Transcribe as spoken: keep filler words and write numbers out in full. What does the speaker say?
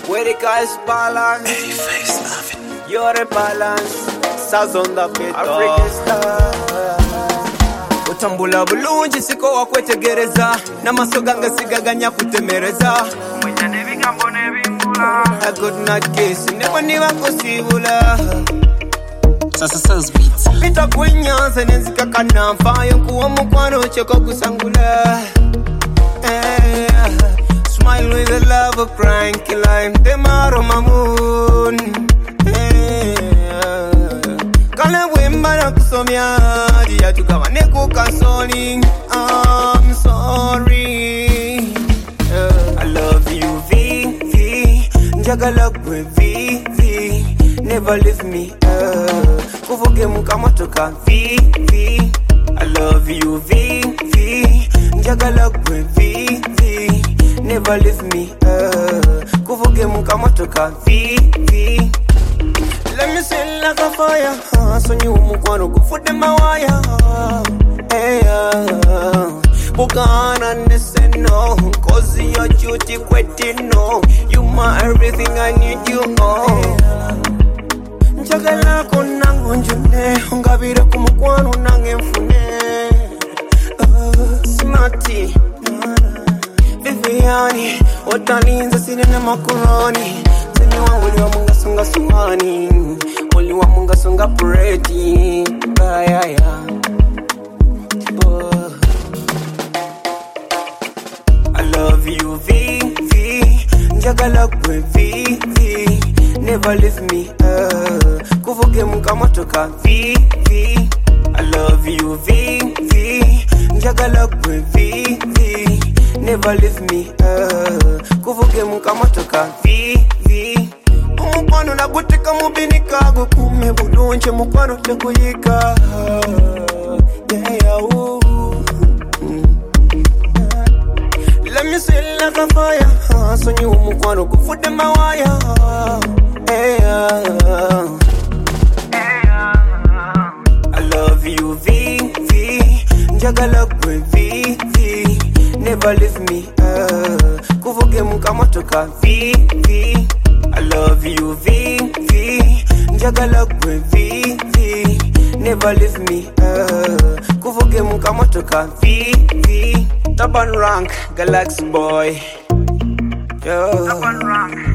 Where the guys balance, you're a balance. Stars on the beat, African star. Utambula bulungi siko wakwetegereza n'amasoganga sigaganya kutemereza umujyane bigambo nebimbula I could not kiss never niba kusibula sasa sasa beats bita kwenyanza nenzika kanamfa yankuwa mukwano cheko kusangula eh smile with the love of crying climb the maro mamoon eh kale wemba na kusomya dia tukawane ku consoling I'm sorry uh, I love you V V njagala kwe V V never leave me uh, kuvuge mukamotoka V V I love you V V njagala kwe V V never leave me uh, kuvuge mukamotoka V V let me sing like a fire uh, so you mukwano kufude mawaya hey uh, bugana nese no cause your duty kweti no you my everything I need you oh njagala konango njune ungabire kumukwano nange mfune uh, smarty Viviani otalinza sine na makuroni tini wangu wa munga songa suhani Oli wa munga songa preti yeah, yeah. Oh. I love you V V njagala kwe V V never leave me uh. kuvuge mukamotoka V V I love you V V njagala kwe V V never leave me uh. kuvuge mukamotoka V V umukwano nagutika mubini kago kume bulunche mukwano tekuyika yeah, yeah, ooh. Mm. Let me say like a fire uh, so you umukwano kufude mawaya hey, uh. I love you V V njagala kwe V V never leave me uh. kuvuge mukamotoka V V I love you V V njagala kwe V V never leave me uh. kuvuge mukamotoka V V Taban rank Galaxy boy yo Taban rank